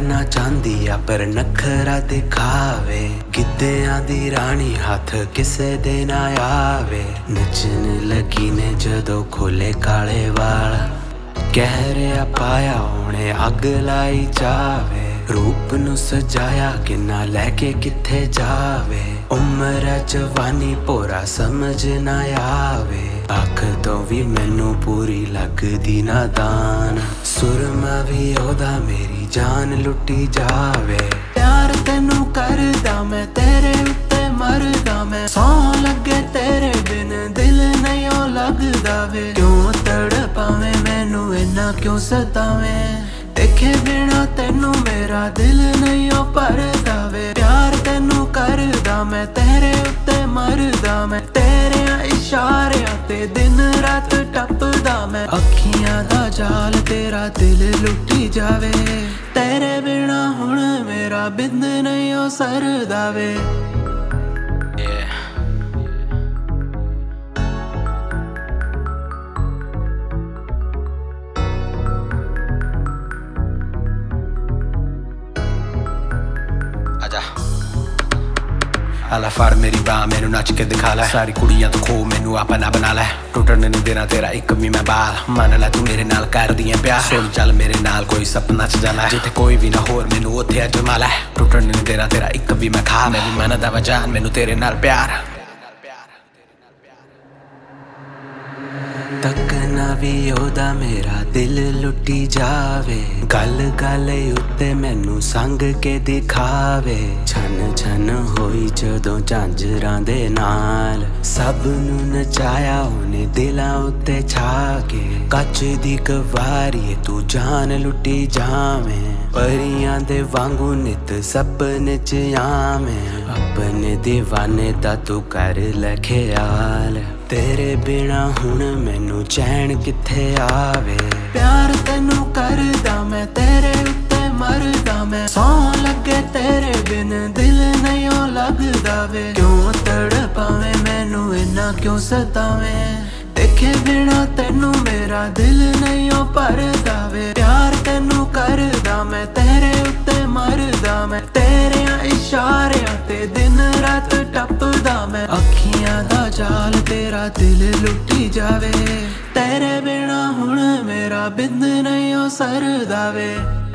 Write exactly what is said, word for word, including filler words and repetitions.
बनना चाहती आ पर नखरा दिखावे, गिद्धियां दी रानी हाथ किसे दे ना आवे। नचन लगी ने जदों खोले काले वाल, कह रहा पाया हुणे अग लाई जावे। रूप नू सजाया किन्ना लैके किथे जावे, उम्र जवानी पोरा समझ ना आवे। अख तो भी मैनू पूरी लगदी नादान, सुरमा भी ओदा मेरी जान लुटी जावे। प्यार तेनू करदा मैं तेरे उत्ते मरदा मैं, सौ लगे तेरे बिन दिल नहीं ओ लगदा वे। क्यों तड़पावे मैनू इन्ना क्यों सतावे, देखे बिना तेनू मेरा दिल नहीं ओ भरदा वे। प्यार तेनू करदा मैं तेरे उत्ते मरदा मैं, तेरे इशारियां ते दिन रात टपदा मैं। अखियां दा जाल तेरा दिल लुटी जावे, तेरे बिना हुण मेरा बिंद नहीं ओ सरदा वे। आला फड़ मेरी बाह मैनू नच के दिखा लै, सारी कुड़ियां तो खो मैनू अपना बना लै। टुटन नहीं देना तेरा एक भी मैं बाल, मान लै तू मेरे नाल कर दियां प्यार। सुन चल मेरे नाल कोई सपना च जाना, जिथे कोई भी ना होर मैनू उत्थे अजमा लै। टुटन नहीं देना तेरा एक भी मैं खा, मैं भी मनदा वा जान मैनू तेरे नाल प्यार। तकना भी ओदा मेरा दिल लुटी जावे, गल गल उत्ते मैनू संग के दिखावे। छन छन होई जदों झांजरां दे नाल, सब नू नचाया उन्हें दिलां उत्ते छा के। कच दी कवारी तू जान लुटी जावे, परियां दे वांगू नित सपने च आवे। अपने दीवाने दा तू कर लै ख्याल, तेरे बिना हुण मैनू चैन किथे आवे। प्यार तेनू करदा मैं तेरे उत्ते मरदा मैं, सौ लगे तेरे बिन दिल नहीं ओ लगदा वे। क्यों तड़पावे मैनू इन्ना क्यों सतावे, देखे बिना तेनू मेरा दिल नहीं ओ भरदा वे। प्यार तेनू करदा मैं तेरे उत्ते मरदा मैं, तेरे इशारियां ते दिन रात टपदा मैं। अखियां दा जाल तेरा दिल लुटी जावे, तेरे बिना हुण मेरा बिंद नहीं ओ सरदा वे।